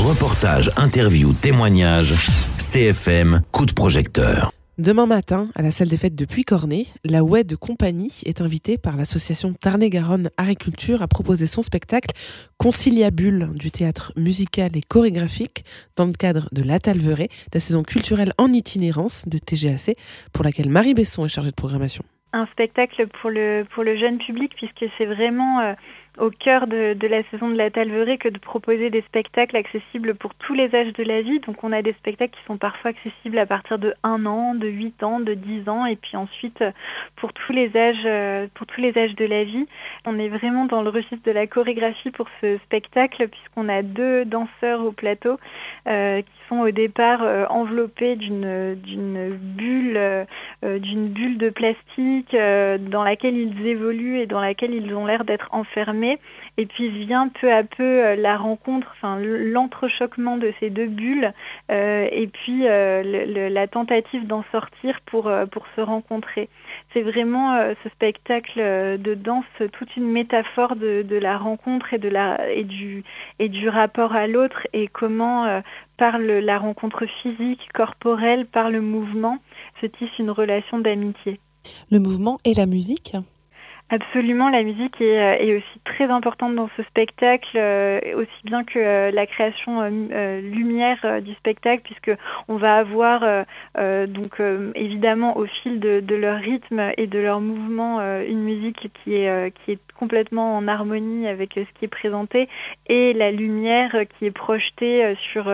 Reportage, interview, témoignage, CFM, coup de projecteur. Demain matin, à la salle des fêtes de Puy-Cornet, la WED Compagnie est invitée par l'association Tarn-et-Garonne Agriculture à proposer son spectacle Conciliabule du théâtre musical et chorégraphique dans le cadre de l'Atalveret, la saison culturelle en itinérance de TGAC, pour laquelle Marie Besson est chargée de programmation. Un spectacle pour le jeune public, puisque c'est vraiment au cœur de la saison de l'Atalveret que de proposer des spectacles accessibles pour tous les âges de la vie. Donc on a des spectacles qui sont parfois accessibles à partir de 1 an, de 8 ans, de 10 ans, et puis ensuite pour tous les âges de la vie. On est vraiment dans le registre de la chorégraphie pour ce spectacle, puisqu'on a 2 danseurs au plateau qui sont au départ enveloppés d'une bulle de plastique dans laquelle ils évoluent et dans laquelle ils ont l'air d'être enfermés. Et puis vient peu à peu la rencontre, l'entrechoquement de ces 2 bulles et puis la tentative d'en sortir pour se rencontrer. C'est vraiment ce spectacle de danse, toute une métaphore de la rencontre et du rapport à l'autre, et comment par la rencontre physique, corporelle, par le mouvement, se tisse une relation d'amitié. Le mouvement et la musique ? Absolument, la musique est aussi très importante dans ce spectacle, aussi bien que la création lumière du spectacle, puisque on va avoir évidemment au fil de leur rythme et de leur mouvement une musique qui est complètement en harmonie avec ce qui est présenté, et la lumière qui est projetée sur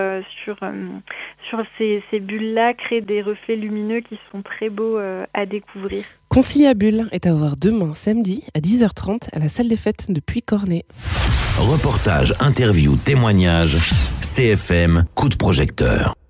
ces bulles-là crée des reflets lumineux qui sont très beaux à découvrir. Conciliabule est à voir demain samedi à 10h30 à la salle des fêtes de Puy-Cornet. Reportage, interview, témoignage, CFM, coup de projecteur.